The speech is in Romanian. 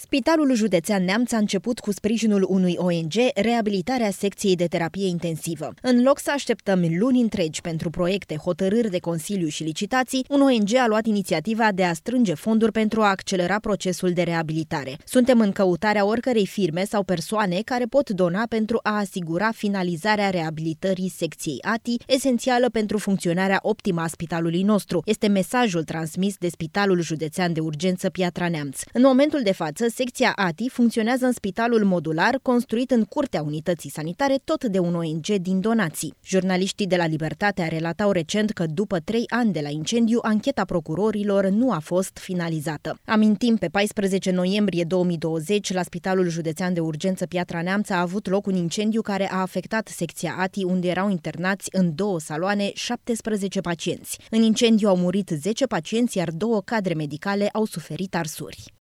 Spitalul Județean Neamț a început cu sprijinul unui ONG reabilitarea secției de terapie intensivă. În loc să așteptăm luni întregi pentru proiecte, hotărâri de Consiliu și licitații, un ONG a luat inițiativa de a strânge fonduri pentru a accelera procesul de reabilitare. Suntem în căutarea oricărei firme sau persoane care pot dona pentru a asigura finalizarea reabilitării secției ATI, esențială pentru funcționarea optimă a spitalului nostru. Este mesajul transmis de Spitalul Județean de Urgență Piatra Neamț. În momentul de față, secția ATI funcționează în spitalul modular construit în curtea unității sanitare, tot de un ONG din donații. Jurnaliștii de la Libertatea relatau recent că după 3 ani de la incendiu, ancheta procurorilor nu a fost finalizată. Amintim, pe 14 noiembrie 2020, la Spitalul Județean de Urgență Piatra Neamț a avut loc un incendiu care a afectat secția ATI, unde erau internați în 2 saloane 17 pacienți. În incendiu au murit 10 pacienți, iar 2 cadre medicale au suferit arsuri.